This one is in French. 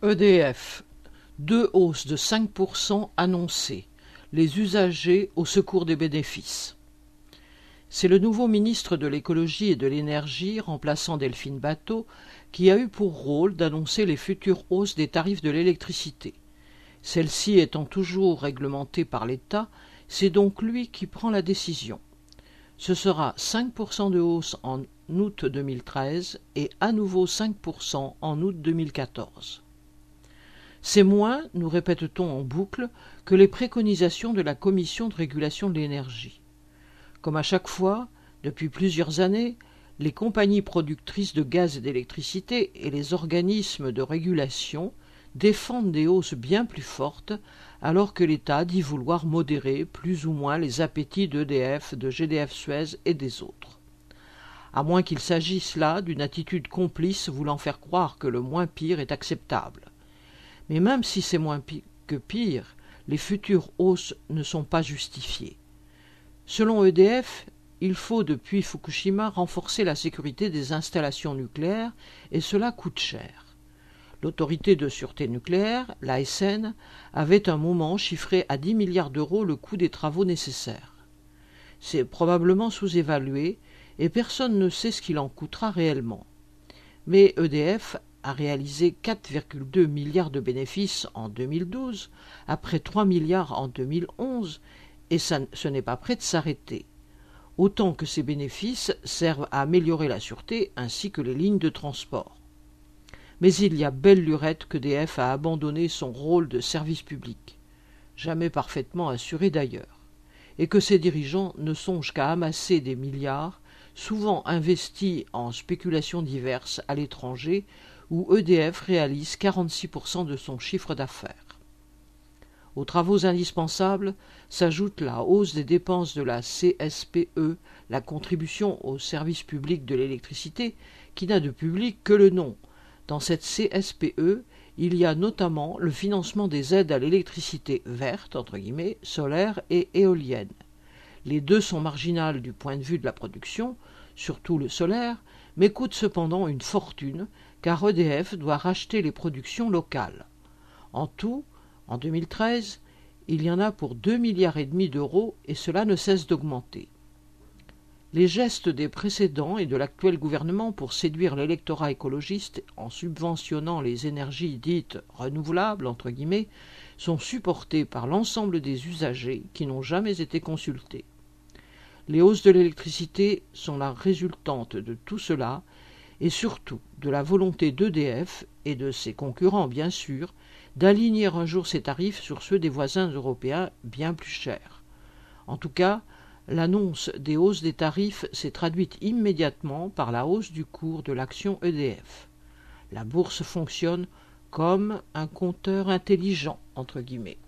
EDF, deux hausses de 5% annoncées, les usagers au secours des bénéfices. C'est le nouveau ministre de l'écologie et de l'énergie, remplaçant Delphine Batho, qui a eu pour rôle d'annoncer les futures hausses des tarifs de l'électricité. Celle-ci étant toujours réglementée par l'État, c'est donc lui qui prend la décision. Ce sera 5% de hausse en août 2013 et à nouveau 5% en août 2014. C'est moins, nous répète-t-on en boucle, que les préconisations de la Commission de régulation de l'énergie. Comme à chaque fois, depuis plusieurs années, les compagnies productrices de gaz et d'électricité et les organismes de régulation défendent des hausses bien plus fortes, alors que l'État dit vouloir modérer plus ou moins les appétits d'EDF, de GDF Suez et des autres. À moins qu'il s'agisse là d'une attitude complice voulant faire croire que le moins pire est acceptable. Mais même si c'est moins que pire, les futures hausses ne sont pas justifiées. Selon EDF, il faut depuis Fukushima renforcer la sécurité des installations nucléaires et cela coûte cher. L'autorité de sûreté nucléaire, l'ASN, avait un moment chiffré à 10 milliards d'euros le coût des travaux nécessaires. C'est probablement sous-évalué et personne ne sait ce qu'il en coûtera réellement. Mais EDF a réalisé 4,2 milliards de bénéfices en 2012, après 3 milliards en 2011, et ce n'est pas près de s'arrêter. Autant que ces bénéfices servent à améliorer la sûreté ainsi que les lignes de transport. Mais il y a belle lurette qu'EDF a abandonné son rôle de service public, jamais parfaitement assuré d'ailleurs, et que ses dirigeants ne songent qu'à amasser des milliards, souvent investis en spéculations diverses à l'étranger, où EDF réalise 46% de son chiffre d'affaires. Aux travaux indispensables s'ajoute la hausse des dépenses de la CSPE, la contribution au service public de l'électricité, qui n'a de public que le nom. Dans cette CSPE, il y a notamment le financement des aides à l'électricité verte, entre guillemets, solaire et éolienne. Les deux sont marginales du point de vue de la production, surtout le solaire, mais coûtent cependant une fortune, car EDF doit racheter les productions locales. En tout, en 2013, il y en a pour 2,5 milliards d'euros et cela ne cesse d'augmenter. Les gestes des précédents et de l'actuel gouvernement pour séduire l'électorat écologiste en subventionnant les énergies dites « renouvelables » entre guillemets, sont supportés par l'ensemble des usagers qui n'ont jamais été consultés. Les hausses de l'électricité sont la résultante de tout cela et surtout de la volonté d'EDF et de ses concurrents bien sûr d'aligner un jour ses tarifs sur ceux des voisins européens bien plus chers. En tout cas, l'annonce des hausses des tarifs s'est traduite immédiatement par la hausse du cours de l'action EDF. La bourse fonctionne comme un compteur intelligent, entre guillemets.